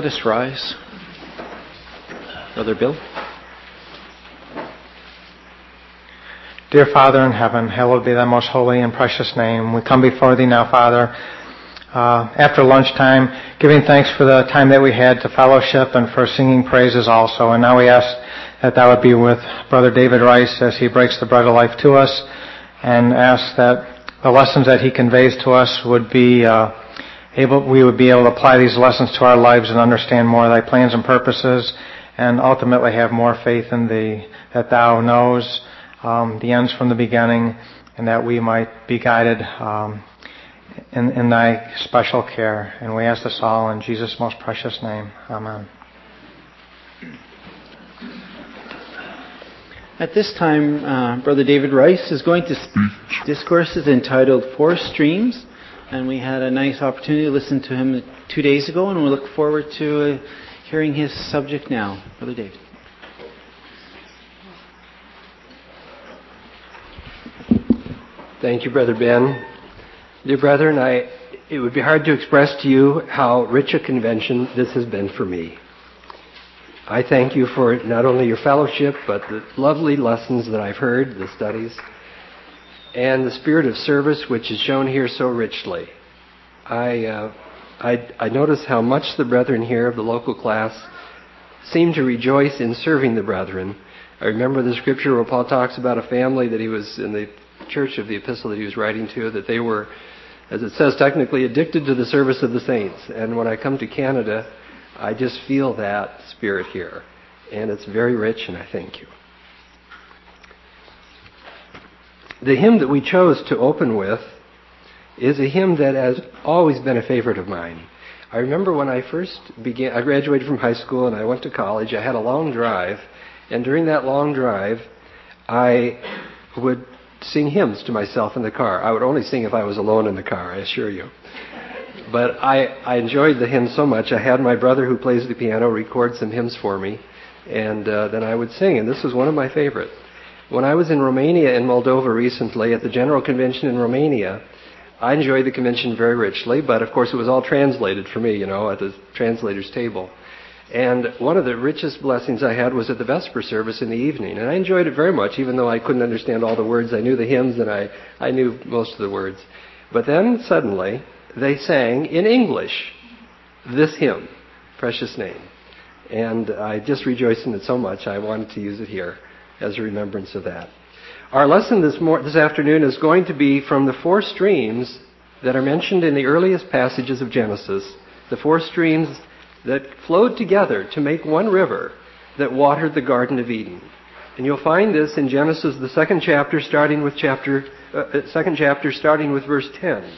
let us rise. Brother Bill. Dear Father in heaven, hallowed be thy most holy and precious name. We come before thee now, Father, after lunchtime, giving thanks for the time that we had to fellowship and for singing praises also. And now we ask that thou would be with Brother David Rice as he breaks the bread of life to us, and ask that the lessons that he conveys to us would be we would be able to apply these lessons to our lives and understand more of thy plans and purposes, and ultimately have more faith in thee, that thou knows the ends from the beginning, and that we might be guided in thy special care. And we ask this all in Jesus' most precious name. Amen. At this time, Brother David Rice is going to discourse is entitled Four Streams, and we had a nice opportunity to listen to him 2 days ago, and we look forward to hearing his subject now. Brother David. Thank you, Brother Ben. Dear brethren, it would be hard to express to you how rich a convention this has been for me. I thank you for not only your fellowship, but the lovely lessons that I've heard, the studies, and the spirit of service which is shown here so richly. I notice how much the brethren here of the local class seem to rejoice in serving the brethren. I remember the scripture where Paul talks about a family that he was in the church of the epistle that he was writing to, that they were, as it says technically, addicted to the service of the saints. And when I come to Canada, I just feel that spirit here. And it's very rich, and I thank you. The hymn that we chose to open with is a hymn that has always been a favorite of mine. I remember when I first I graduated from high school and I went to college. I had a long drive, and during that long drive, I would sing hymns to myself in the car. I would only sing if I was alone in the car, I assure you. But I enjoyed the hymn so much, I had my brother who plays the piano record some hymns for me, and then I would sing, and this was one of my favorite. When I was in Romania and Moldova recently, at the General Convention in Romania, I enjoyed the convention very richly, but of course it was all translated for me, at the translator's table. And one of the richest blessings I had was at the Vesper service in the evening. And I enjoyed it very much, even though I couldn't understand all the words. I knew the hymns and I knew most of the words. But then suddenly they sang in English this hymn, Precious Name. And I just rejoiced in it so much I wanted to use it here as a remembrance of that. Our lesson this afternoon is going to be from the four streams that are mentioned in the earliest passages of Genesis. The four streams that flowed together to make one river that watered the Garden of Eden. And you'll find this in Genesis, the second chapter, starting with verse 10.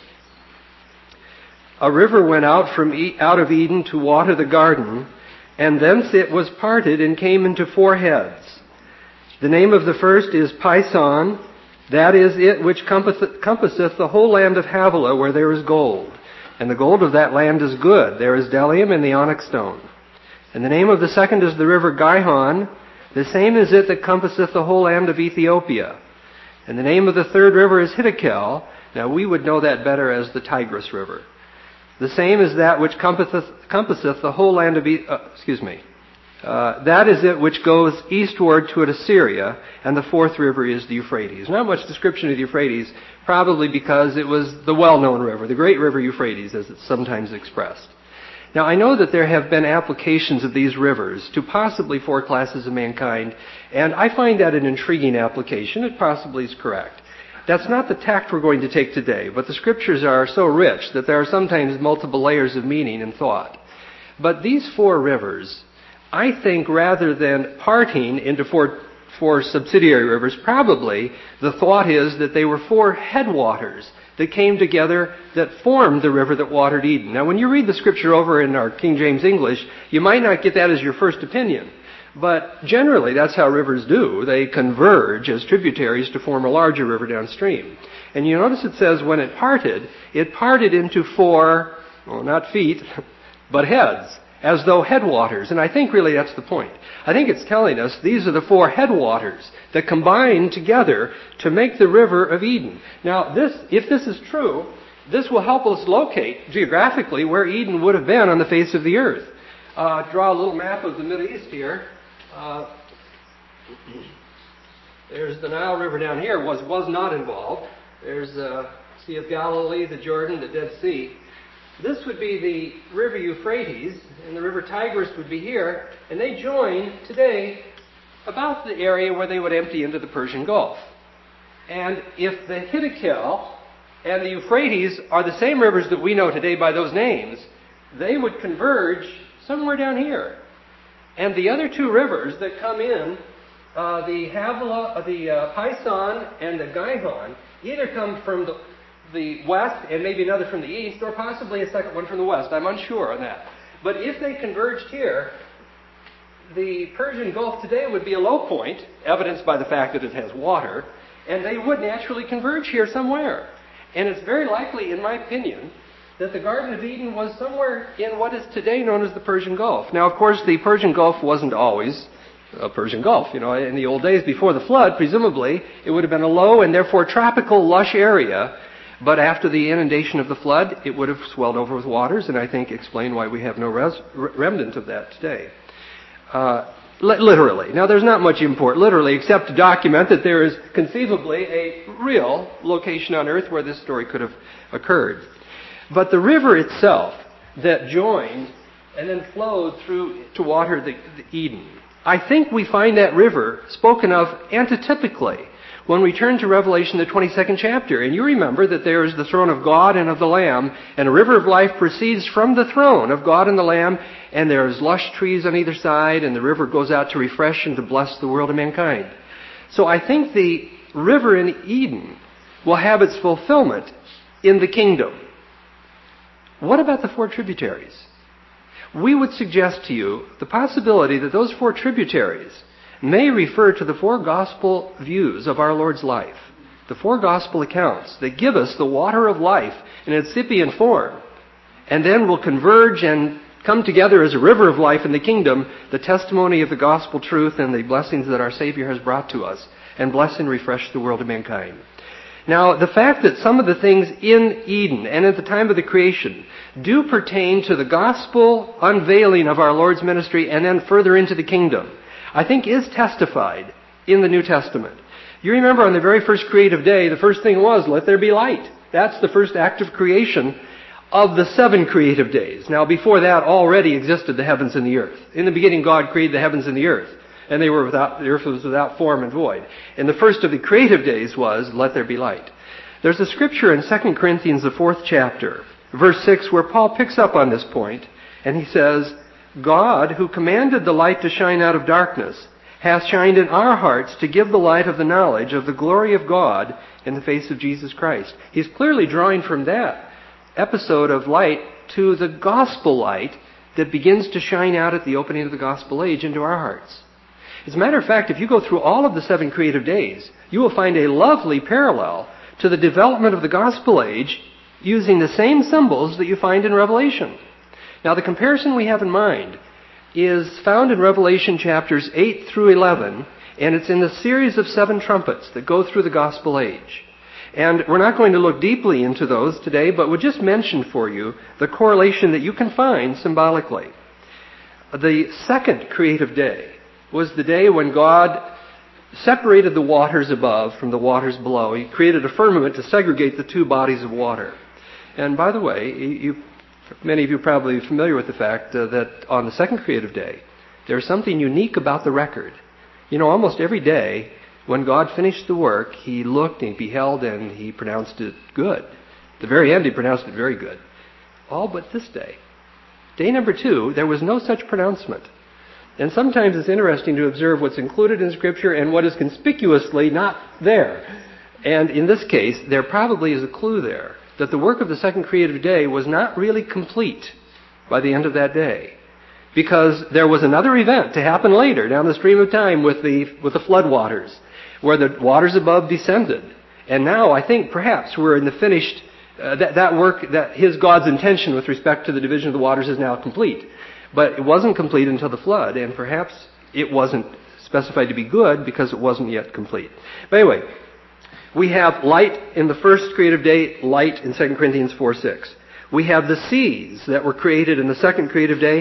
A river went out out of Eden to water the garden, and thence it was parted and came into four heads. The name of the first is Pison, that is it which compasseth the whole land of Havilah, where there is gold. And the gold of that land is good. There is bdellium and the onyx stone. And the name of the second is the river Gihon. The same is it that compasseth the whole land of Ethiopia. And the name of the third river is Hiddekel. Now we would know that better as the Tigris River. The same is that which compasseth the whole land of that is it which goes eastward to Assyria, and the fourth river is the Euphrates. Not much description of the Euphrates, probably because it was the well-known river, the great river Euphrates, as it's sometimes expressed. Now, I know that there have been applications of these rivers to possibly four classes of mankind, and I find that an intriguing application. It possibly is correct. That's not the tact we're going to take today, but the scriptures are so rich that there are sometimes multiple layers of meaning and thought. But these four rivers, I think, rather than parting into four subsidiary rivers, probably the thought is that they were four headwaters that came together that formed the river that watered Eden. Now, when you read the scripture over in our King James English, you might not get that as your first opinion. But generally, that's how rivers do. They converge as tributaries to form a larger river downstream. And you notice it says when it parted into four, well, not feet, but heads, as though headwaters. And I think really that's the point. I think it's telling us these are the four headwaters that combine together to make the river of Eden. Now, if this is true, this will help us locate geographically where Eden would have been on the face of the earth. draw a little map of the Middle East here. There's the Nile River down here, was not involved. There's the Sea of Galilee, the Jordan, the Dead Sea. This would be the river Euphrates, and the river Tigris would be here, and they join today about the area where they would empty into the Persian Gulf. And if the Hiddekel and the Euphrates are the same rivers that we know today by those names, they would converge somewhere down here. And the other two rivers that come in, the Havilah, the Pison and the Gihon, either come from the west and maybe another from the east, or possibly a second one from the west. I'm unsure on that. But if they converged here, the Persian Gulf today would be a low point, evidenced by the fact that it has water, and they would naturally converge here somewhere. And it's very likely, in my opinion, that the Garden of Eden was somewhere in what is today known as the Persian Gulf. Now, of course, the Persian Gulf wasn't always a Persian Gulf. You know, in the old days before the flood, presumably, it would have been a low and therefore tropical, lush area. But after the inundation of the flood, it would have swelled over with waters, and I think explain why we have no remnant of that today. Literally. Now, there's not much import literally, except to document that there is conceivably a real location on earth where this story could have occurred. But the river itself that joined and then flowed through to water the Eden, I think we find that river spoken of antitypically when we turn to Revelation, the 22nd chapter. And you remember that there is the throne of God and of the Lamb, and a river of life proceeds from the throne of God and the Lamb, and there's lush trees on either side, and the river goes out to refresh and to bless the world of mankind. So I think the river in Eden will have its fulfillment in the kingdom. What about the four tributaries? We would suggest to you the possibility that those four tributaries may refer to the four gospel views of our Lord's life, the four gospel accounts that give us the water of life in its incipient form, and then will converge and come together as a river of life in the kingdom, the testimony of the gospel truth and the blessings that our Savior has brought to us, and bless and refresh the world of mankind. Now, the fact that some of the things in Eden and at the time of the creation do pertain to the gospel unveiling of our Lord's ministry and then further into the kingdom, I think is testified in the New Testament. You remember on the very first creative day, the first thing was, let there be light. That's the first act of creation of the 7 creative days. Now, before that already existed the heavens and the earth. In the beginning, God created the heavens and the earth. And the earth was without form and void. And the first of the creative days was, let there be light. There's a scripture in 2 Corinthians, the 4th chapter, verse 6, where Paul picks up on this point, and he says, God, who commanded the light to shine out of darkness, hath shined in our hearts to give the light of the knowledge of the glory of God in the face of Jesus Christ. He's clearly drawing from that episode of light to the gospel light that begins to shine out at the opening of the gospel age into our hearts. As a matter of fact, if you go through all of the 7 creative days, you will find a lovely parallel to the development of the gospel age using the same symbols that you find in Revelation. Now, the comparison we have in mind is found in Revelation chapters 8 through 11, and it's in the series of 7 trumpets that go through the gospel age. And we're not going to look deeply into those today, but we'll just mention for you the correlation that you can find symbolically. The second creative day was the day when God separated the waters above from the waters below. He created a firmament to segregate the 2 bodies of water. And by the way, many of you are probably familiar with the fact that on the second creative day, there's something unique about the record. You know, almost every day, when God finished the work, He looked and He beheld and He pronounced it good. At the very end, He pronounced it very good. All but this day. Day number 2, there was no such pronouncement. And sometimes it's interesting to observe what's included in Scripture and what is conspicuously not there. And in this case, there probably is a clue there that the work of the second creative day was not really complete by the end of that day. Because there was another event to happen later down the stream of time with the flood waters, where the waters above descended. And now I think perhaps we're in the finished, that work, that God's intention with respect to the division of the waters is now complete. But it wasn't complete until the flood, and perhaps it wasn't specified to be good because it wasn't yet complete. But anyway, we have light in the first creative day, light in 2 Corinthians 4:6. We have the seas that were created in the second creative day,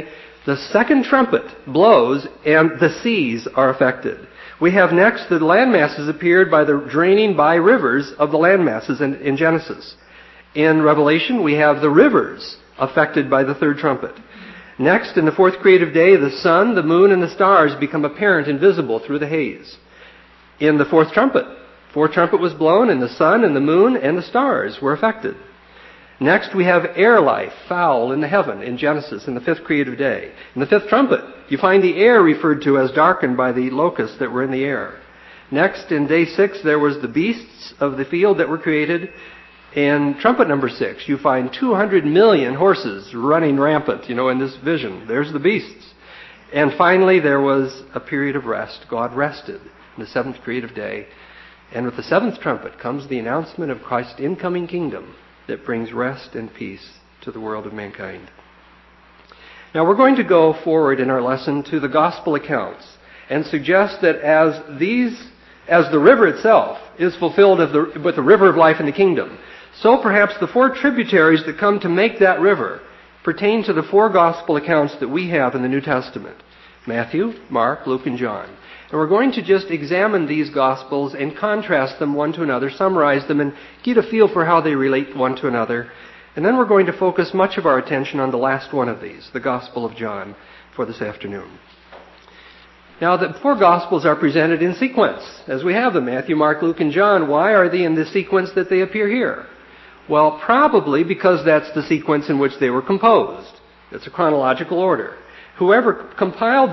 The second trumpet blows and the seas are affected. We have next the landmasses appeared by the draining by rivers of the landmasses in Genesis. In Revelation, we have the rivers affected by the third trumpet. Next, in the fourth creative day, the sun, the moon, and the stars become apparent and visible through the haze. In the fourth trumpet was blown, and the sun and the moon and the stars were affected. Next, we have air life, fowl in the heaven in Genesis in the fifth creative day. In the fifth trumpet, you find the air referred to as darkened by the locusts that were in the air. Next, in day 6, there was the beasts of the field that were created. In trumpet number 6, you find 200 million horses running rampant, in this vision. There's the beasts. And finally, there was a period of rest. God rested in the seventh creative day. And with the seventh trumpet comes the announcement of Christ's incoming kingdom that brings rest and peace to the world of mankind. Now we're going to go forward in our lesson to the gospel accounts and suggest that as the river itself is fulfilled with the river of life in the kingdom, so perhaps the 4 tributaries that come to make that river pertain to the 4 gospel accounts that we have in the New Testament: Matthew, Mark, Luke, and John. And we're going to just examine these Gospels and contrast them one to another, summarize them, and get a feel for how they relate one to another. And then we're going to focus much of our attention on the last one of these, the Gospel of John, for this afternoon. Now, the 4 Gospels are presented in sequence, as we have them: Matthew, Mark, Luke, and John. Why are they in the sequence that they appear here? Well, probably because that's the sequence in which they were composed. It's a chronological order. Whoever compiled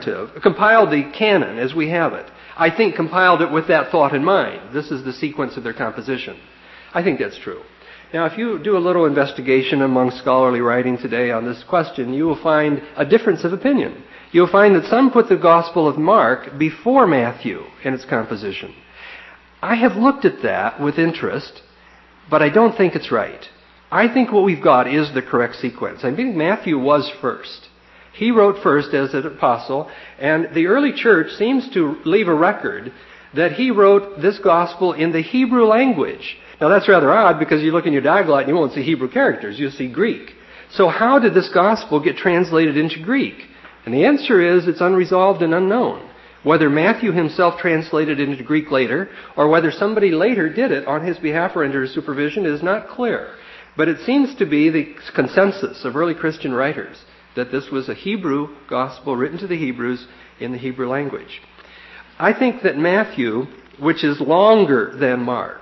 the canon as we have it, I think compiled it with that thought in mind. This is the sequence of their composition. I think that's true. Now, if you do a little investigation among scholarly writing today on this question, you will find a difference of opinion. You'll find that some put the Gospel of Mark before Matthew in its composition. I have looked at that with interest, but I don't think it's right. I think what we've got is the correct sequence. I think Matthew was first. He wrote first as an apostle, and the early church seems to leave a record that he wrote this gospel in the Hebrew language. Now that's rather odd, because you look in your diaglott and you won't see Hebrew characters, you'll see Greek. So how did this gospel get translated into Greek? And the answer is it's unresolved and unknown. Whether Matthew himself translated it into Greek later, or whether somebody later did it on his behalf or under his supervision, is not clear. But it seems to be the consensus of early Christian writers that this was a Hebrew gospel written to the Hebrews in the Hebrew language. I think that Matthew, which is longer than Mark,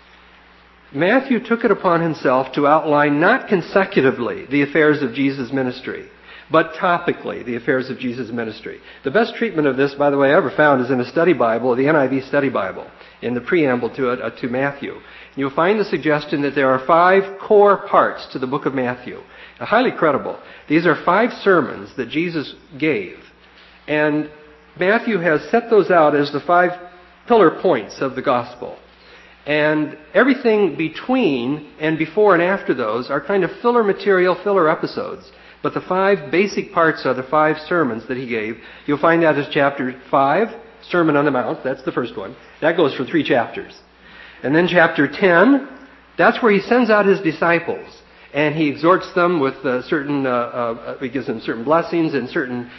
Matthew took it upon himself to outline not consecutively the affairs of Jesus' ministry, but topically the affairs of Jesus' ministry. The best treatment of this, by the way, I ever found is in a study Bible, the NIV study Bible, in the preamble to Matthew. You'll find the suggestion that there are 5 core parts to the book of Matthew. Highly credible. These are 5 sermons that Jesus gave. And Matthew has set those out as the 5 pillar points of the gospel. And everything between and before and after those are kind of filler material, filler episodes. But the 5 basic parts are the 5 sermons that he gave. You'll find that as chapter 5, Sermon on the Mount. That's the first one. That goes for 3 chapters. And then chapter 10, that's where he sends out his disciples. And he exhorts them with he gives them certain blessings and certain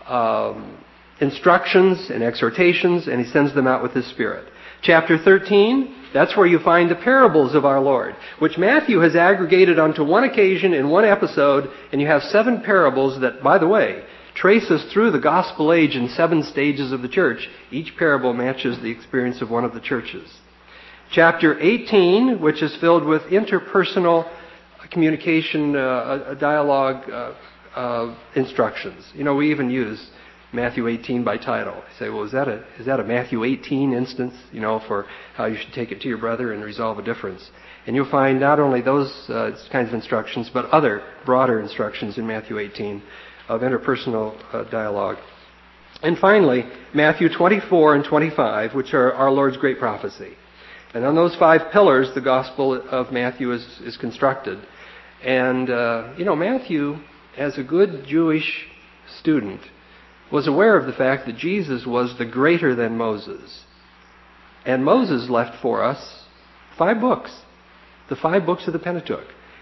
instructions and exhortations, and he sends them out with his Spirit. Chapter 13, that's where you find the parables of our Lord, which Matthew has aggregated onto one occasion in one episode, and you have 7 parables that, by the way, trace us through the gospel age in 7 stages of the church. Each parable matches the experience of one of the churches. Chapter 18, which is filled with interpersonal communication, dialogue instructions. We even use Matthew 18 by title. You say, well, is that a Matthew 18 instance, for how you should take it to your brother and resolve a difference? And you'll find not only those kinds of instructions, but other broader instructions in Matthew 18 of interpersonal dialogue. And finally, Matthew 24 and 25, which are our Lord's great prophecy. And on those 5 pillars, the Gospel of Matthew is constructed. And, Matthew, as a good Jewish student, was aware of the fact that Jesus was the greater than Moses. And Moses left for us 5 books, the 5 books of the Pentateuch.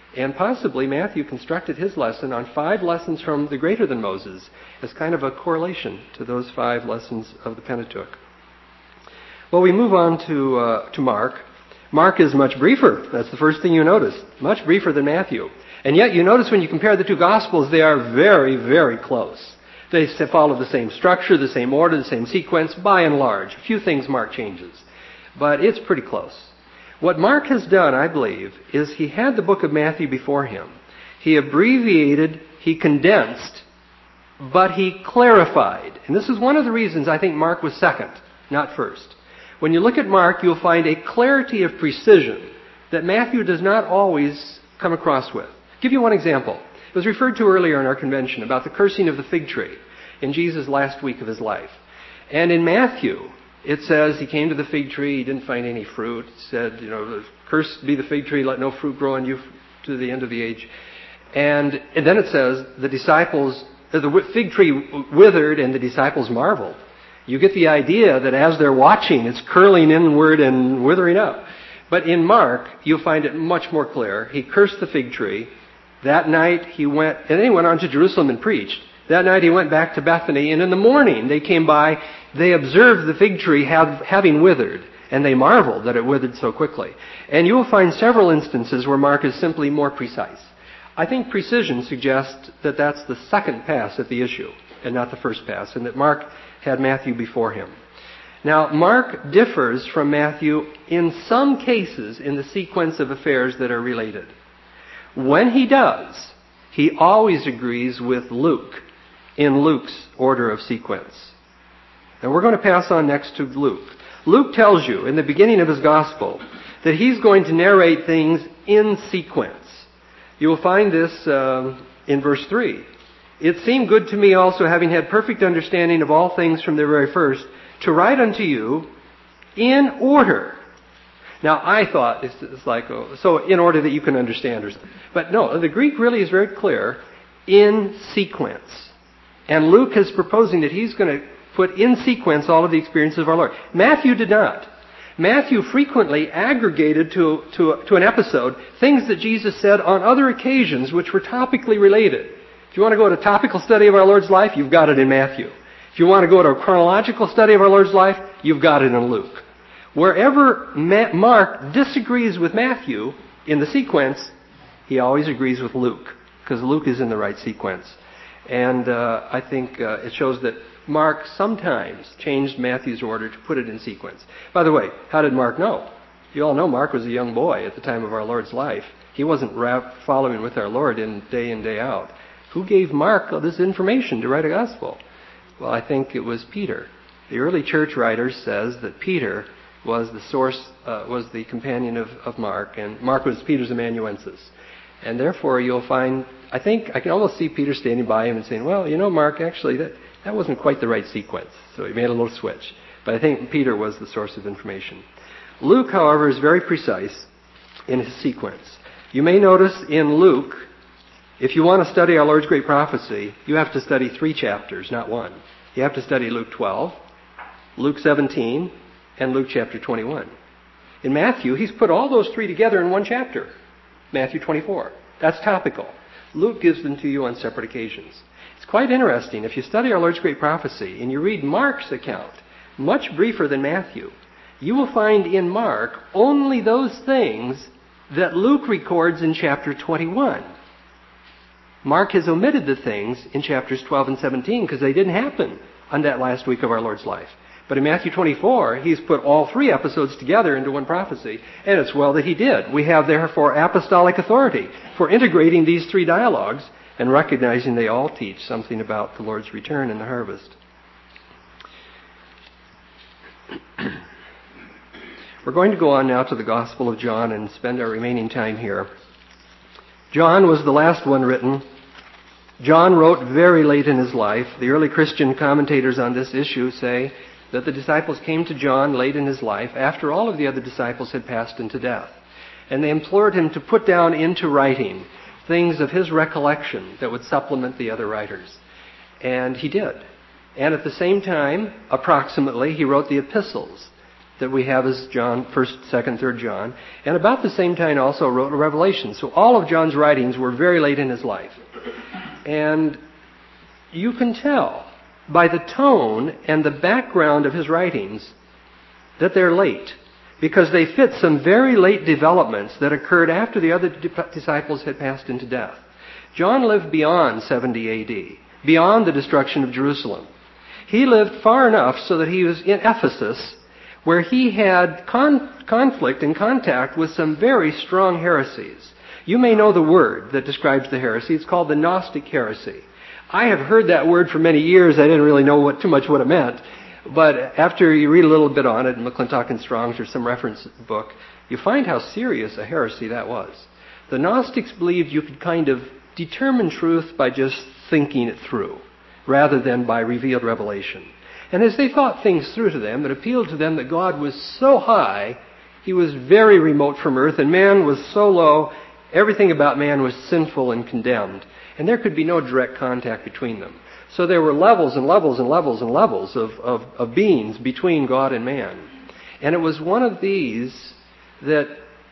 And possibly Matthew constructed his lesson on 5 lessons from the greater than Moses as kind of a correlation to those 5 lessons of the Pentateuch. Well, we move on to Mark. Mark is much briefer. That's the first thing you notice. Much briefer than Matthew. And yet you notice when you compare the 2 Gospels, they are very, very close. They follow the same structure, the same order, the same sequence, by and large. A few things Mark changes. But it's pretty close. What Mark has done, I believe, is he had the book of Matthew before him. He abbreviated, he condensed, but he clarified. And this is one of the reasons I think Mark was second, not first. When you look at Mark, you'll find a clarity of precision that Matthew does not always come across with. I'll give you one example. It was referred to earlier in our convention about the cursing of the fig tree in Jesus' last week of his life. And in Matthew, it says he came to the fig tree, he didn't find any fruit. It said, cursed be the fig tree, let no fruit grow on you to the end of the age. And then it says the fig tree withered and the disciples marveled. You get the idea that as they're watching, it's curling inward and withering up. But in Mark, you'll find it much more clear. He cursed the fig tree. That night he went, and then he went on to Jerusalem and preached. That night he went back to Bethany, and in the morning they came by, they observed the fig tree having withered, and they marveled that it withered so quickly. And you will find several instances where Mark is simply more precise. I think precision suggests that that's the second pass at the issue, and not the first pass, and that Mark had Matthew before him. Now, Mark differs from Matthew in some cases in the sequence of affairs that are related. When he does, he always agrees with Luke in Luke's order of sequence. Now, we're going to pass on next to Luke. Luke tells you in the beginning of his gospel that he's going to narrate things in sequence. You will find this in verse 3. It seemed good to me also, having had perfect understanding of all things from the very first, to write unto you in order. Now, I thought it's like, so in order that you can understand. But no, the Greek really is very clear, in sequence. And Luke is proposing that he's going to put in sequence all of the experiences of our Lord. Matthew did not. Matthew frequently aggregated to an episode things that Jesus said on other occasions which were topically related. If you want to go to a topical study of our Lord's life, you've got it in Matthew. If you want to go to a chronological study of our Lord's life, you've got it in Luke. Wherever Mark disagrees with Matthew in the sequence, he always agrees with Luke, because Luke is in the right sequence. And I think it shows that Mark sometimes changed Matthew's order to put it in sequence. By the way, how did Mark know? You all know Mark was a young boy at the time of our Lord's life. He wasn't following with our Lord in day out. Who gave Mark this information to write a gospel? Well, I think it was Peter. The early church writers says that Peter was the source, was the companion of Mark, and Mark was Peter's amanuensis. And therefore, you'll find, I think, I can almost see Peter standing by him and saying, well, Mark, actually, that wasn't quite the right sequence. So he made a little switch. But I think Peter was the source of information. Luke, however, is very precise in his sequence. You may notice in Luke, if you want to study our Lord's great prophecy, you have to study 3 chapters, not 1. You have to study Luke 12, Luke 17, and Luke chapter 21. In Matthew, he's put all those 3 together in one chapter, Matthew 24. That's topical. Luke gives them to you on separate occasions. It's quite interesting. If you study our Lord's great prophecy and you read Mark's account, much briefer than Matthew, you will find in Mark only those things that Luke records in chapter 21. Mark has omitted the things in chapters 12 and 17 because they didn't happen on that last week of our Lord's life. But in Matthew 24, he's put all 3 episodes together into one prophecy, and it's well that he did. We have therefore apostolic authority for integrating these 3 dialogues and recognizing they all teach something about the Lord's return and the harvest. We're going to go on now to the Gospel of John and spend our remaining time here. John was the last one written. John wrote very late in his life. The early Christian commentators on this issue say that the disciples came to John late in his life after all of the other disciples had passed into death. And they implored him to put down into writing things of his recollection that would supplement the other writers. And he did. And at the same time, approximately, he wrote the epistles. that we have as John, 1st, 2nd, 3rd John, and about the same time also wrote Revelation. So all of John's writings were very late in his life. And you can tell by the tone and the background of his writings that they're late, because they fit some very late developments that occurred after the other disciples had passed into death. John lived beyond 70 A.D., beyond the destruction of Jerusalem. He lived far enough so that he was in Ephesus, where he had conflict and contact with some very strong heresies. You may know the word that describes the heresy. It's called the Gnostic heresy. I have heard that word for many years. I didn't really know too much what it meant. But after you read a little bit on it in McClintock and Strong's or some reference book, you find how serious a heresy that was. The Gnostics believed you could kind of determine truth by just thinking it through, rather than by revealed revelation. And as they thought things through to them, it appealed to them that God was so high, he was very remote from earth, and man was so low, everything about man was sinful and condemned. And there could be no direct contact between them. So there were levels and levels and levels and levels of beings between God and man. And it was one of these that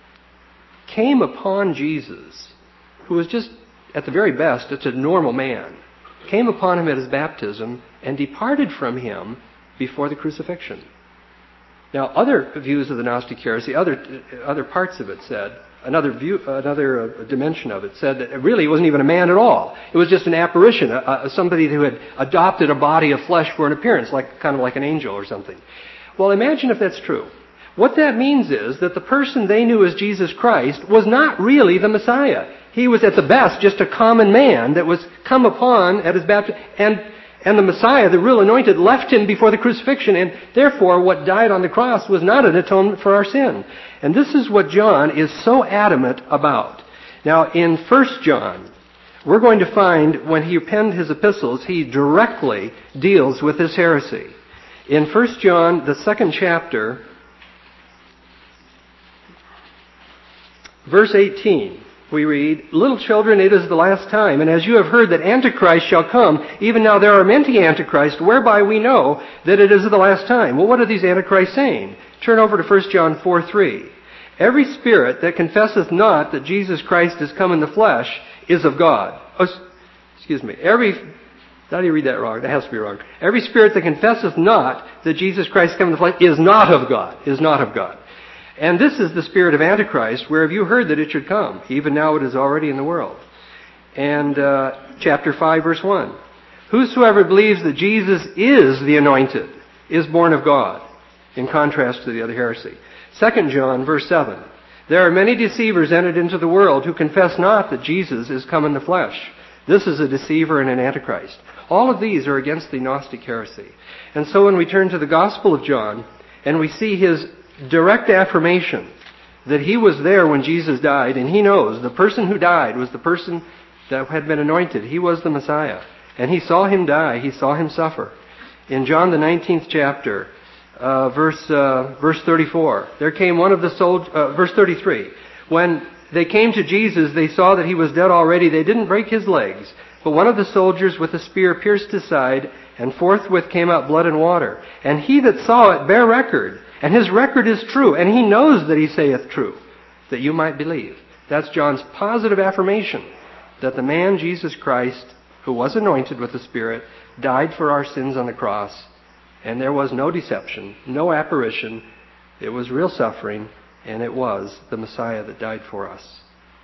came upon Jesus, who was just, at the very best, it's a normal man, came upon him at his baptism and departed from him before the crucifixion. Now, other views of the Gnostic heresy, other parts of it said, another dimension of it said that really it wasn't even a man at all. It was just an apparition, somebody who had adopted a body of flesh for an appearance, kind of like an angel or something. Well, imagine if that's true. What that means is that the person they knew as Jesus Christ was not really the Messiah. He was at the best just a common man that was come upon at his baptism. And the Messiah, the real anointed, left him before the crucifixion, and therefore what died on the cross was not an atonement for our sin. And this is what John is so adamant about. Now, in 1 John, we're going to find when he penned his epistles, he directly deals with this heresy. In 1 John, the 2nd chapter, verse 18, we read, "Little children, it is the last time, and as you have heard that Antichrist shall come, even now there are many Antichrists, whereby we know that it is the last time." Well, what are these Antichrists saying? Turn over to 1 John 4:3. "Every spirit that confesseth not that Jesus Christ is come in the flesh is of God." How do you read that wrong? That has to be wrong. "Every spirit that confesseth not that Jesus Christ is come in the flesh is not of God." Is not of God. And this is the spirit of Antichrist, where have you heard that it should come? Even now it is already in the world. And chapter 5, verse 1. "Whosoever believes that Jesus is the anointed is born of God," in contrast to the other heresy. 2 John, verse 7. "There are many deceivers entered into the world who confess not that Jesus is come in the flesh." This is a deceiver and an Antichrist. All of these are against the Gnostic heresy. And so when we turn to the Gospel of John, and we see his direct affirmation that he was there when Jesus died, and he knows the person who died was the person that had been anointed. He was the Messiah. And he saw him die. He saw him suffer. In John the 19th chapter, verse 34, there came one of the soldiers, verse 33, "When they came to Jesus, they saw that he was dead already. They didn't break his legs. But one of the soldiers with a spear pierced his side, and forthwith came out blood and water. And he that saw it bare record, and his record is true, and he knows that he saith true, that you might believe." That's John's positive affirmation that the man Jesus Christ, who was anointed with the Spirit, died for our sins on the cross, and there was no deception, no apparition. It was real suffering, and it was the Messiah that died for us.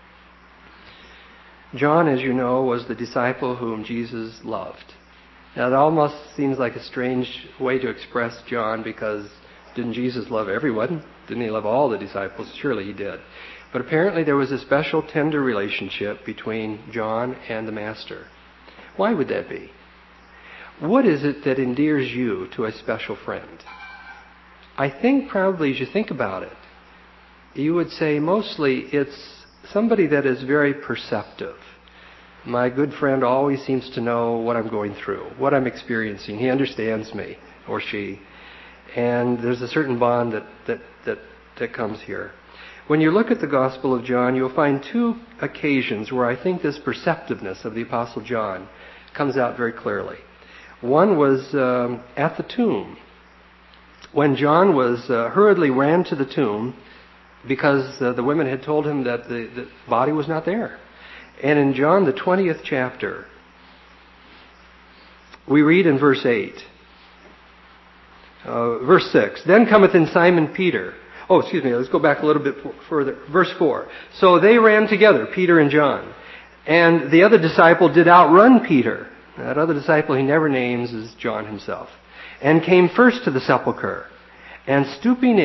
John, as you know, was the disciple whom Jesus loved. Now, it almost seems like a strange way to express John, because didn't Jesus love everyone? Didn't he love all the disciples? Surely he did. But apparently there was a special tender relationship between John and the Master. Why would that be? What is it that endears you to a special friend? I think probably as you think about it, you would say mostly it's somebody that is very perceptive. My good friend always seems to know what I'm going through, what I'm experiencing. He understands me, or she. And there's a certain bond that comes here. When you look at the Gospel of John, you'll find two occasions where I think this perceptiveness of the Apostle John comes out very clearly. One was at the tomb. when John was hurriedly ran to the tomb because the women had told him that the body was not there. And in John, the 20th chapter, we read in verse 8, verse 6, Then cometh in Simon Peter. Oh, excuse me, let's go back a little bit further. Verse 4. So they ran together, Peter and John. And the other disciple did outrun Peter. That other disciple he never names is John himself. And came first to the sepulchre. And stooping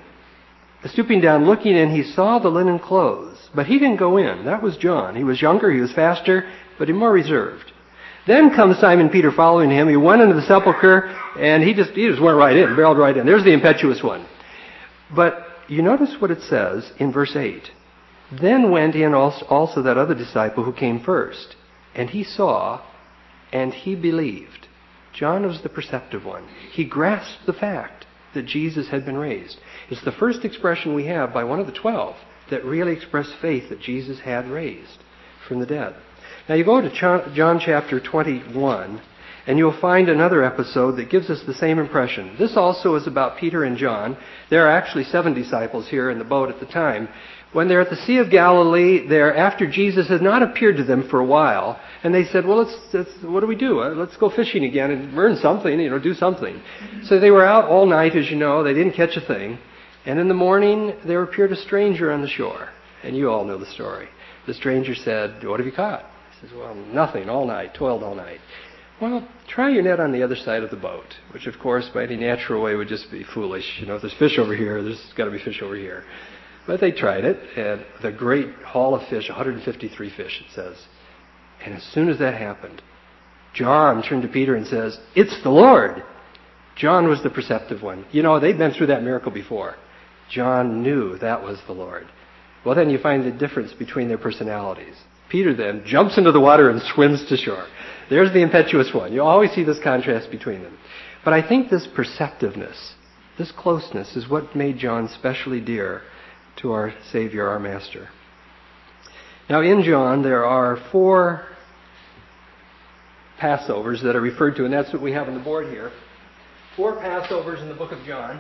down, looking in, he saw the linen clothes. But he didn't go in. That was John. He was younger, he was faster, but he more reserved. Then comes Simon Peter following him. He went into the sepulchre, and he just went right in, barreled right in. There's the impetuous one. But you notice what it says in verse 8. Then went in also that other disciple who came first. And he saw, and he believed. John was the perceptive one. He grasped the fact that Jesus had been raised. It's the first expression we have by one of the 12 that really expressed faith that Jesus had raised from the dead. Now you go to John chapter 21, and you'll find another episode that gives us the same impression. This also is about Peter and John. There are actually 7 disciples here in the boat at the time. When they're at the Sea of Galilee, they're after Jesus has not appeared to them for a while, and they said, well, what do we do? Let's go fishing again and earn something, do something. So they were out all night, as you know. They didn't catch a thing. And in the morning, there appeared a stranger on the shore. And you all know the story. The stranger said, what have you caught? He says, well, nothing, all night, toiled all night. Well, try your net on the other side of the boat, which, of course, by any natural way would just be foolish. If there's fish over here, there's got to be fish over here. But they tried it, and the great haul of fish, 153 fish, it says. And as soon as that happened, John turned to Peter and says, it's the Lord. John was the perceptive one. They'd been through that miracle before. John knew that was the Lord. Well, then you find the difference between their personalities. Peter then jumps into the water and swims to shore. There's the impetuous one. You always see this contrast between them. But I think this perceptiveness, this closeness, is what made John specially dear to our Savior, our Master. Now in John, there are 4 Passovers that are referred to, and that's what we have on the board here. 4 Passovers in the book of John.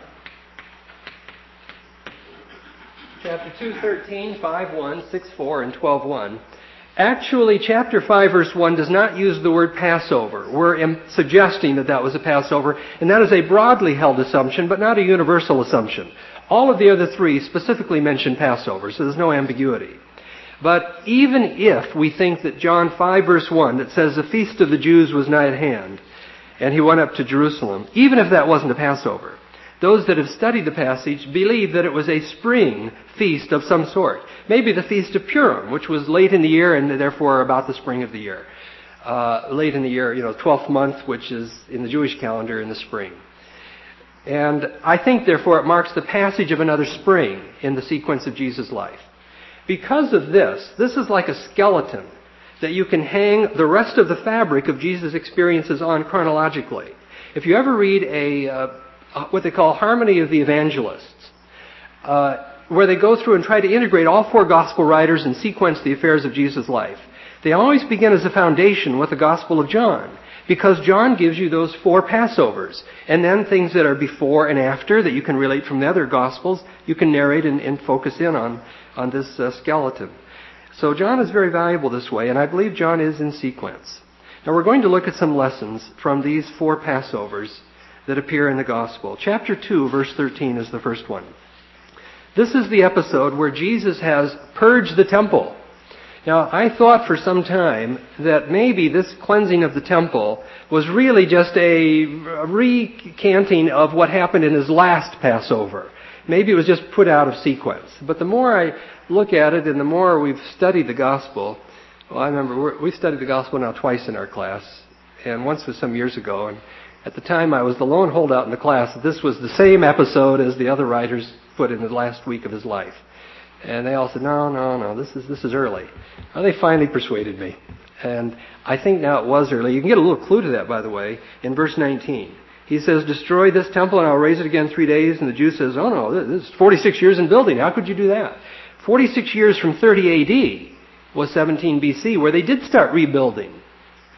Chapter 2:13, 5:1, 6:4, and 12:1. Actually, chapter 5, verse 1 does not use the word Passover. We're suggesting that was a Passover, and that is a broadly held assumption, but not a universal assumption. All of the other 3 specifically mention Passover, so there's no ambiguity. But even if we think that John 5, verse 1, that says the feast of the Jews was nigh at hand, and he went up to Jerusalem, even if that wasn't a Passover, those that have studied the passage believe that it was a spring feast of some sort. Maybe the Feast of Purim, which was late in the year and therefore about the spring of the year. Late in the year, 12th month, which is in the Jewish calendar in the spring. And I think, therefore, it marks the passage of another spring in the sequence of Jesus' life. Because of this is like a skeleton that you can hang the rest of the fabric of Jesus' experiences on chronologically. If you ever read what they call Harmony of the Evangelists, where they go through and try to integrate all 4 gospel writers and sequence the affairs of Jesus' life, they always begin as a foundation with the Gospel of John, because John gives you those 4 Passovers, and then things that are before and after that you can relate from the other Gospels, you can narrate and focus in on this skeleton. So John is very valuable this way, and I believe John is in sequence. Now we're going to look at some lessons from these 4 Passovers that appear in the Gospel. Chapter 2, verse 13 is the first one. This is the episode where Jesus has purged the temple. Now, I thought for some time that maybe this cleansing of the temple was really just a recanting of what happened in his last Passover. Maybe it was just put out of sequence. But the more I look at it and the more we've studied the Gospel, I remember we've studied the Gospel now twice in our class, and once was some years ago, and at the time I was the lone holdout in the class. This was the same episode as the other writers put in the last week of his life. And they all said, no, this is early. Well, they finally persuaded me. And I think now it was early. You can get a little clue to that, by the way, in verse 19. He says, destroy this temple and I'll raise it again 3 days. And the Jew says, oh no, this is 46 years in building. How could you do that? 46 years from 30 AD was 17 BC, where they did start rebuilding.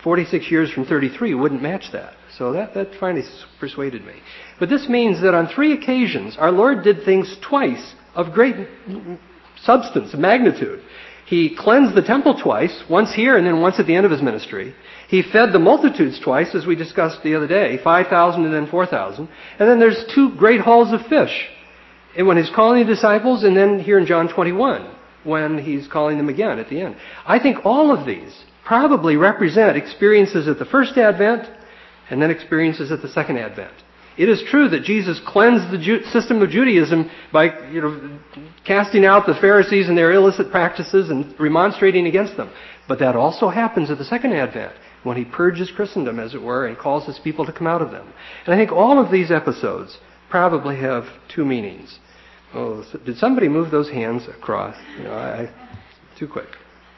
46 years from 33 wouldn't match that. So that finally persuaded me. But this means that on 3 occasions, our Lord did things twice of great substance, magnitude. He cleansed the temple twice, once here and then once at the end of his ministry. He fed the multitudes twice, as we discussed the other day, 5,000 and then 4,000. And then there's 2 great hauls of fish. And when he's calling the disciples, and then here in John 21, when he's calling them again at the end. I think all of these probably represent experiences at the first Advent and then experiences at the second Advent. It is true that Jesus cleansed the system of Judaism by casting out the Pharisees and their illicit practices and remonstrating against them. But that also happens at the second Advent, when he purges Christendom, as it were, and calls his people to come out of them. And I think all of these episodes probably have 2 meanings. Oh, did somebody move those hands across? Too quick.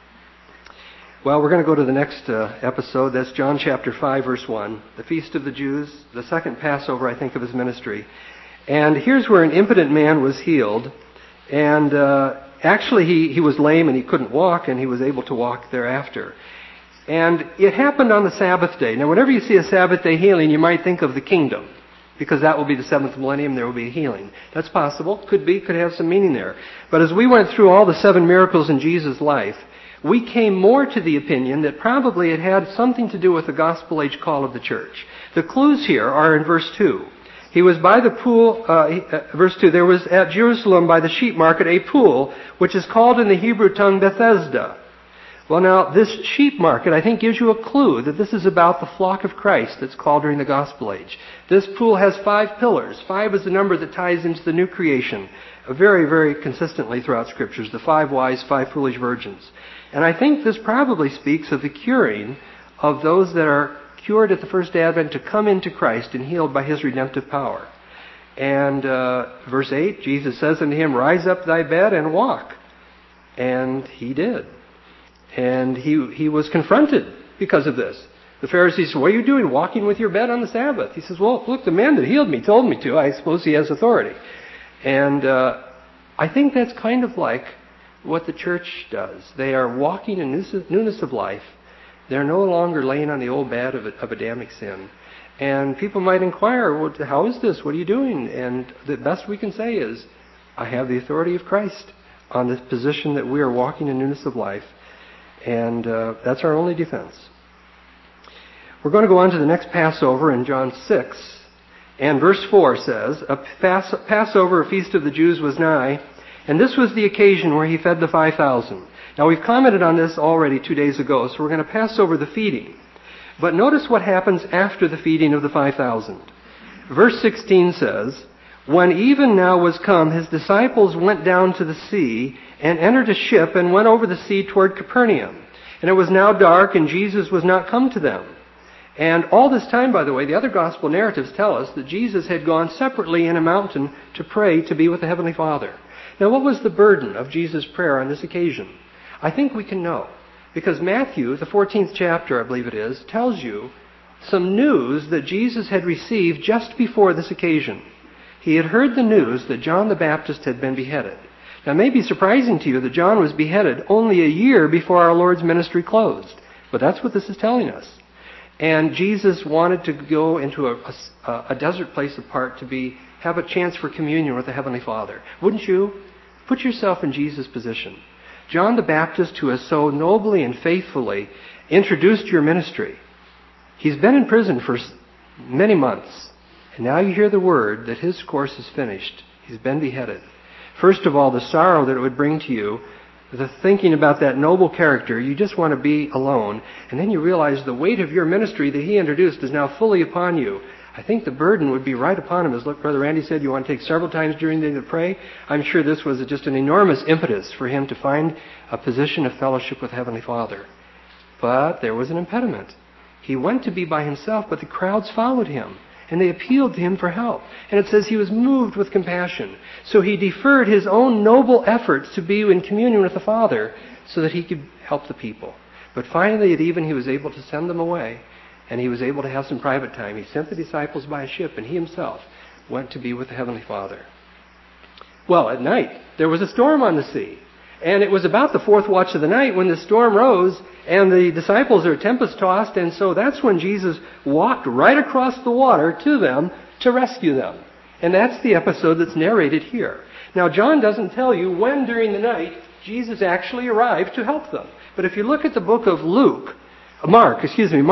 Well, we're going to go to the next episode. That's John chapter 5, verse 1. The Feast of the Jews, the second Passover, I think, of his ministry. And here's where an impotent man was healed. And actually, he was lame and he couldn't walk, and he was able to walk thereafter. And it happened on the Sabbath day. Now, whenever you see a Sabbath day healing, you might think of the kingdom, because that will be the 7th millennium, there will be a healing. That's possible. Could be, could have some meaning there. But as we went through all the 7 miracles in Jesus' life, we came more to the opinion that probably it had something to do with the gospel age call of the church. The clues here are in verse 2. He was by the pool, verse 2, there was at Jerusalem by the sheep market a pool, which is called in the Hebrew tongue Bethesda. Well, now, this sheep market, I think, gives you a clue that this is about the flock of Christ that's called during the gospel age. This pool has 5 pillars. 5 is the number that ties into the new creation very, very consistently throughout Scriptures. The 5 wise, 5 foolish virgins. And I think this probably speaks of the curing of those that are cured at the first Advent to come into Christ and healed by his redemptive power. And verse 8, Jesus says unto him, "Rise up thy bed and walk." And he did. And he was confronted because of this. The Pharisees said, "What are you doing walking with your bed on the Sabbath?" He says, "Well, look, the man that healed me told me to. I suppose he has authority." And I think that's kind of like what the church does. They are walking in newness of life. They're no longer laying on the old bed of Adamic sin. And people might inquire, "Well, how is this? What are you doing?" And the best we can say is, I have the authority of Christ on this position that we are walking in newness of life. And that's our only defense. We're going to go on to the next Passover in John 6. And verse 4 says, "A Passover, a feast of the Jews, was nigh. And this was the occasion where he fed the 5,000. Now, we've commented on this already 2 days ago, so we're going to pass over the feeding. But notice what happens after the feeding of the 5,000. Verse 16 says, "When even now was come, his disciples went down to the sea and entered a ship and went over the sea toward Capernaum. And it was now dark, and Jesus was not come to them." And all this time, by the way, the other gospel narratives tell us that Jesus had gone separately in a mountain to pray to be with the Heavenly Father. Now, what was the burden of Jesus' prayer on this occasion? I think we can know. Because Matthew, the 14th chapter, I believe it is, tells you some news that Jesus had received just before this occasion. He had heard the news that John the Baptist had been beheaded. Now, it may be surprising to you that John was beheaded only a year before our Lord's ministry closed. But that's what this is telling us. And Jesus wanted to go into a desert place apart to have a chance for communion with the Heavenly Father. Wouldn't you? Put yourself in Jesus' position. John the Baptist, who has so nobly and faithfully introduced your ministry, he's been in prison for many months. And now you hear the word that his course is finished. He's been beheaded. First of all, the sorrow that it would bring to you, the thinking about that noble character, you just want to be alone. And then you realize the weight of your ministry that he introduced is now fully upon you. I think the burden would be right upon him. As Brother Randy said, you want to take several times during the day to pray. I'm sure this was just an enormous impetus for him to find a position of fellowship with Heavenly Father. But there was an impediment. He went to be by himself, but the crowds followed him. And they appealed to him for help. And it says he was moved with compassion. So he deferred his own noble efforts to be in communion with the Father so that he could help the people. But finally, at even, he was able to send them away. And he was able to have some private time. He sent the disciples by a ship, and he himself went to be with the Heavenly Father. Well, at night, there was a storm on the sea. And it was about the 4th watch of the night when the storm rose, And the disciples are tempest-tossed, and so that's when Jesus walked right across the water to them to rescue them. And that's the episode that's narrated here. Now, John doesn't tell you when during the night Jesus actually arrived to help them. But if you look at the book of Mark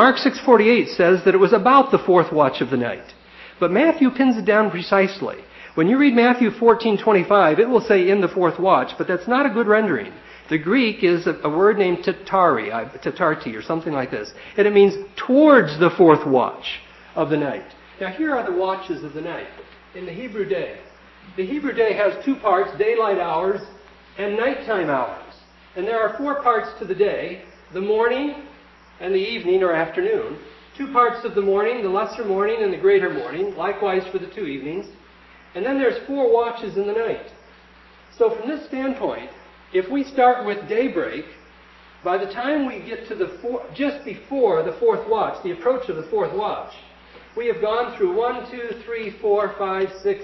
6:48 says that it was about the fourth watch of the night. But Matthew pins it down precisely. When you read Matthew 14:25, it will say in the fourth watch, but that's not a good rendering. The Greek is a word named tatarti, or something like this. And it means towards the fourth watch of the night. Now here are the watches of the night in the Hebrew day. The Hebrew day has two parts, daylight hours and nighttime hours. And there are four parts to the day, the morning and the evening or afternoon. Two parts of the morning, the lesser morning and the greater morning, likewise for the 2 evenings. And then there's 4 watches in the night. So from this standpoint, if we start with daybreak, by the time we get to just before the fourth watch, the approach of the fourth watch, we have gone through 1, 2, 3, 4, 5, 6,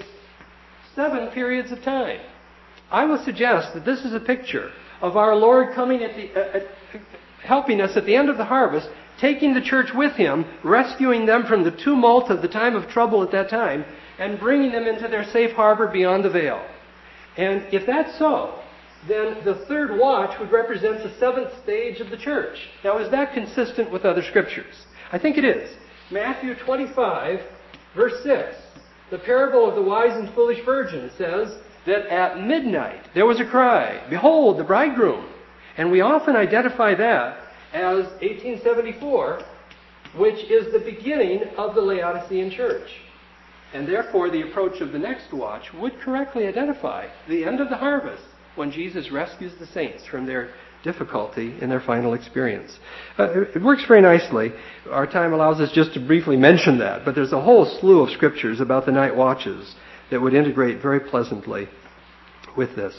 7 periods of time. I will suggest that this is a picture of our Lord coming helping us at the end of the harvest, taking the church with Him, rescuing them from the tumult of the time of trouble at that time, and bringing them into their safe harbor beyond the veil. And if that's so, then the third watch would represent the 7th stage of the church. Now, is that consistent with other scriptures? I think it is. Matthew 25, verse 6, the parable of the wise and foolish virgin says that at midnight there was a cry, "Behold, the bridegroom." And we often identify that as 1874, which is the beginning of the Laodicean church. And therefore, the approach of the next watch would correctly identify the end of the harvest, when Jesus rescues the saints from their difficulty in their final experience. It works very nicely. Our time allows us just to briefly mention that, but there's a whole slew of scriptures about the night watches that would integrate very pleasantly with this.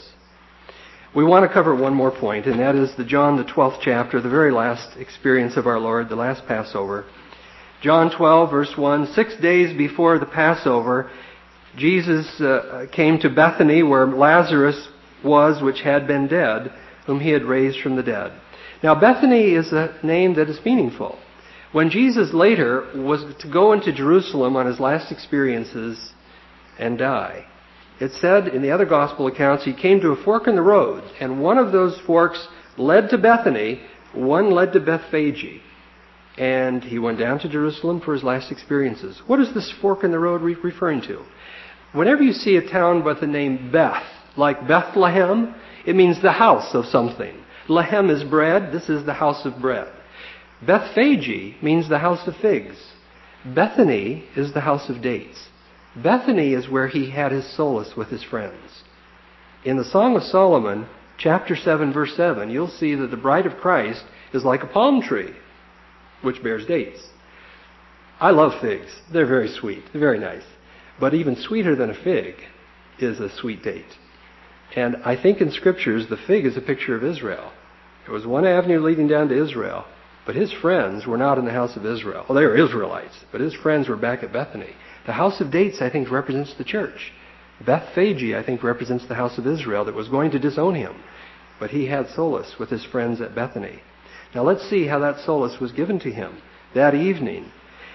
We want to cover one more point, and that is the John, the 12th chapter, the very last experience of our Lord, the last Passover. John 12, verse 1, 6 days before the Passover, Jesus came to Bethany, where Lazarus was, which had been dead, whom he had raised from the dead. Now, Bethany is a name that is meaningful. When Jesus later was to go into Jerusalem on his last experiences and die, it said in the other gospel accounts, he came to a fork in the road, and one of those forks led to Bethany, one led to Bethphage. And he went down to Jerusalem for his last experiences. What is this fork in the road referring to? Whenever you see a town by the name Beth, like Bethlehem, it means the house of something. Lehem is bread. This is the house of bread. Bethphage means the house of figs. Bethany is the house of dates. Bethany is where he had his solace with his friends. In the Song of Solomon, chapter 7, verse 7, you'll see that the bride of Christ is like a palm tree, which bears dates. I love figs. They're very sweet. They're very nice. But even sweeter than a fig is a sweet date. And I think in scriptures, the fig is a picture of Israel. There was one avenue leading down to Israel, but his friends were not in the house of Israel. Well, they were Israelites, but his friends were back at Bethany. The house of dates, I think, represents the church. Bethphage, I think, represents the house of Israel that was going to disown him. But he had solace with his friends at Bethany. Now let's see how that solace was given to him that evening.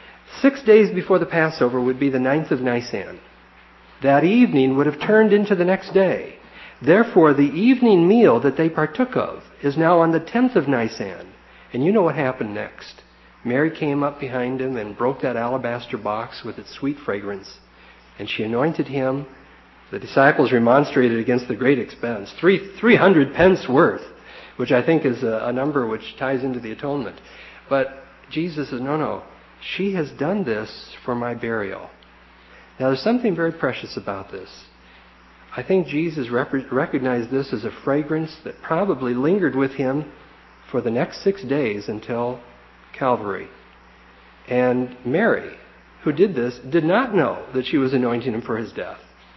6 days before the Passover would be the 9th of Nisan. That evening would have turned into the next day. Therefore, the evening meal that they partook of is now on the 10th of Nisan. And you know what happened next. Mary came up behind him and broke that alabaster box with its sweet fragrance. And she anointed him. The disciples remonstrated against the great expense. 300 pence worth, which I think is a number which ties into the atonement. But Jesus says, no, she has done this for my burial. Now there's something very precious about this. I think Jesus recognized this as a fragrance that probably lingered with him for the next 6 days until Calvary. And Mary, who did this, did not know that she was anointing him for his death.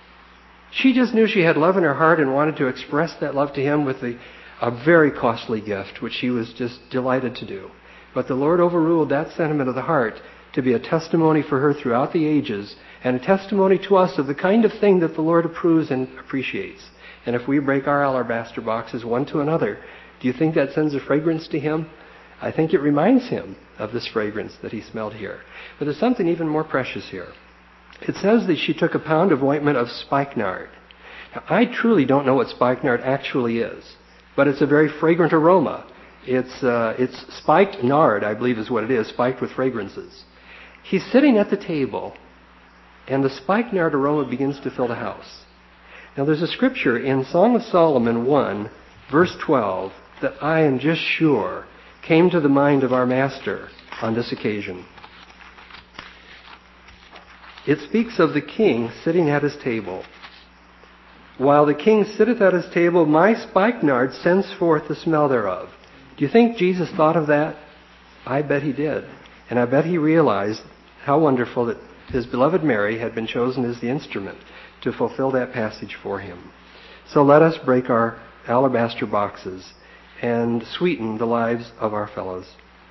She just knew she had love in her heart and wanted to express that love to him with a very costly gift, which she was just delighted to do. But the Lord overruled that sentiment of the heart to be a testimony for her throughout the ages, and a testimony to us of the kind of thing that the Lord approves and appreciates. And if we break our alabaster boxes one to another, do you think that sends a fragrance to him? I think it reminds him of this fragrance that he smelled here. But there's something even more precious here. It says that she took a pound of ointment of spikenard. Now, I truly don't know what spikenard actually is, but it's a very fragrant aroma. It's spiked nard, I believe is what it is, spiked with fragrances. He's sitting at the table, and the spikenard aroma begins to fill the house. Now, there's a scripture in Song of Solomon 1, verse 12, that I am just sure came to the mind of our master on this occasion. It speaks of the king sitting at his table. While the king sitteth at his table, my spikenard sends forth the smell thereof. Do you think Jesus thought of that? I bet he did. And I bet he realized how wonderful that his beloved Mary had been chosen as the instrument to fulfill that passage for him. So let us break our alabaster boxes and sweeten the lives of our fellows.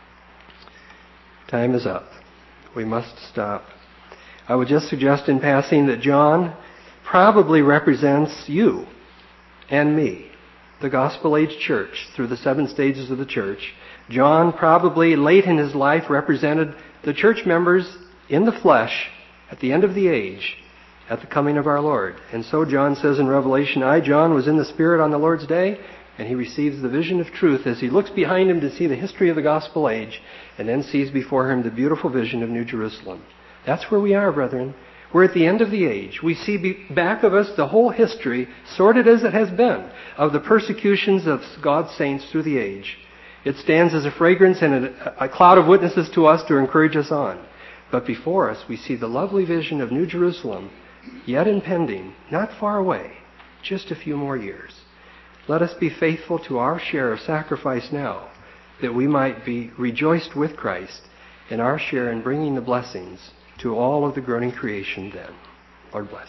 Time is up. We must stop. I would just suggest in passing that John probably represents you and me, the Gospel Age Church, through the 7 stages of the church. John probably late in his life represented the church members in the flesh at the end of the age, at the coming of our Lord. And so John says in Revelation, I, John, was in the Spirit on the Lord's day, and he receives the vision of truth as he looks behind him to see the history of the Gospel Age, and then sees before him the beautiful vision of New Jerusalem. That's where we are, brethren. We're at the end of the age. We see back of us the whole history, sordid as it has been, of the persecutions of God's saints through the age. It stands as a fragrance and a cloud of witnesses to us to encourage us on. But before us, we see the lovely vision of New Jerusalem, yet impending, not far away, just a few more years. Let us be faithful to our share of sacrifice now, that we might be rejoiced with Christ in our share in bringing the blessings to all of the groaning creation then. Lord bless.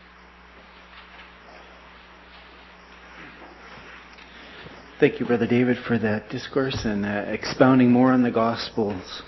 Thank you, Brother David, for that discourse and expounding more on the Gospels.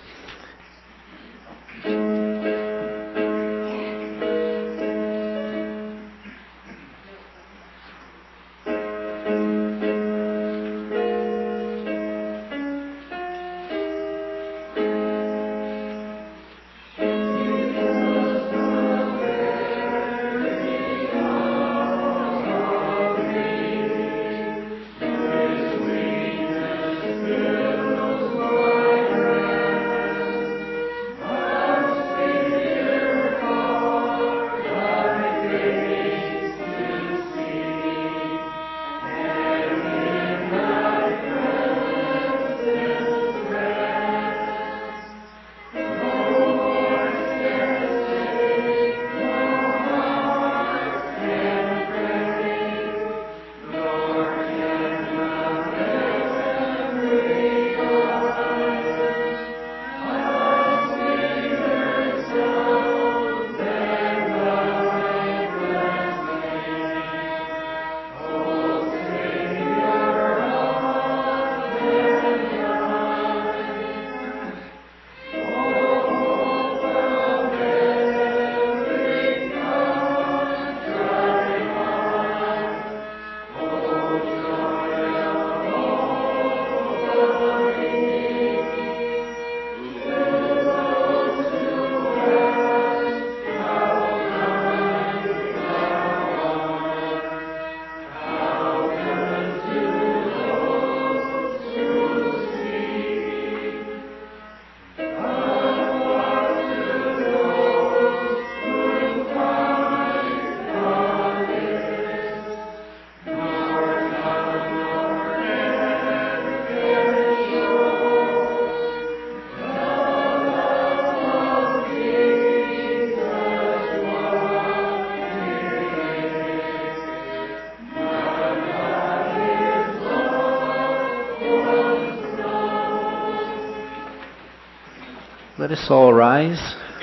Let us all rise.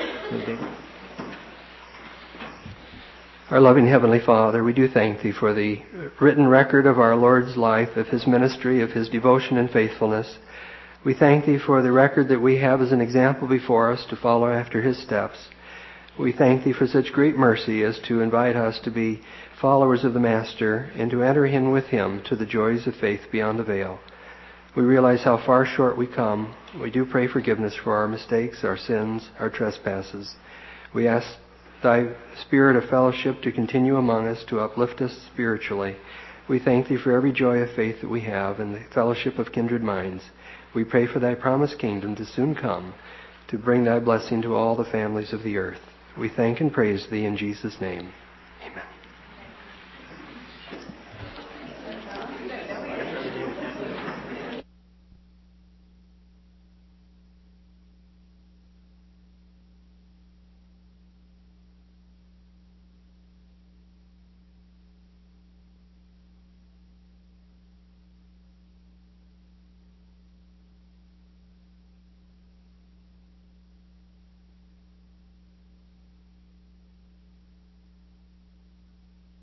Our loving Heavenly Father, we do thank Thee for the written record of our Lord's life, of His ministry, of His devotion and faithfulness. We thank Thee for the record that we have as an example before us to follow after His steps. We thank Thee for such great mercy as to invite us to be followers of the Master and to enter in with Him to the joys of faith beyond the veil. We realize how far short we come. We do pray forgiveness for our mistakes, our sins, our trespasses. We ask Thy spirit of fellowship to continue among us, to uplift us spiritually. We thank Thee for every joy of faith that we have and the fellowship of kindred minds. We pray for Thy promised kingdom to soon come, to bring Thy blessing to all the families of the earth. We thank and praise Thee in Jesus' name. Amen.